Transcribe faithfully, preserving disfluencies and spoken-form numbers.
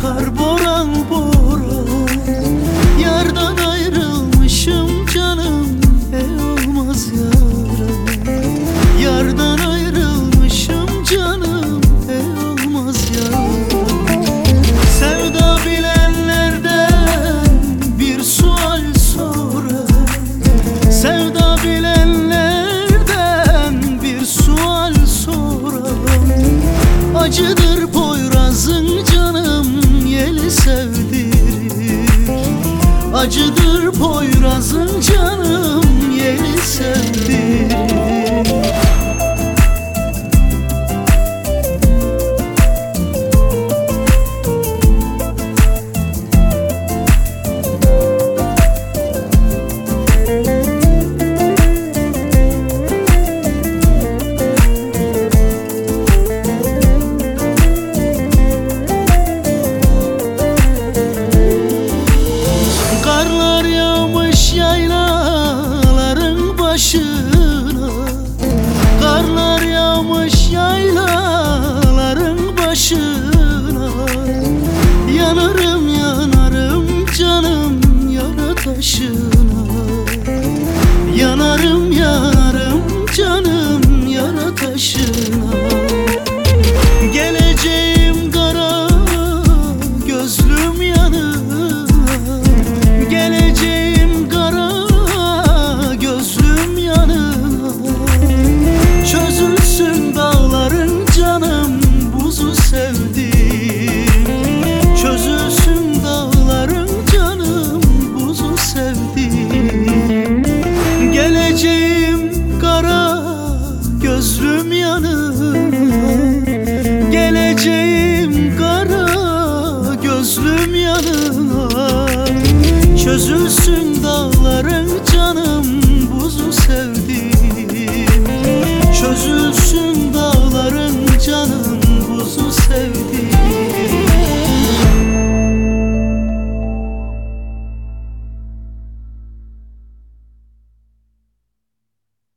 akar boran boran. Yardan ayrılmışım canım, ey olmaz yaram. Yardan ayrılmışım canım, ey olmaz yaram. Sevda bilenlerden bir sual sorar. Sevda bilenlerden bir sual sorar. Acıdır Poyraz'ın canım, yeli sevdirir. Acıdır Poyraz'ın canım, yeli sevdirir. Karlar yağmış yaylaların başına. Karlar yağmış yaylaların başına. Yanarım yanarım canım yara taşına. Yanarım yanarım canım yara taşına.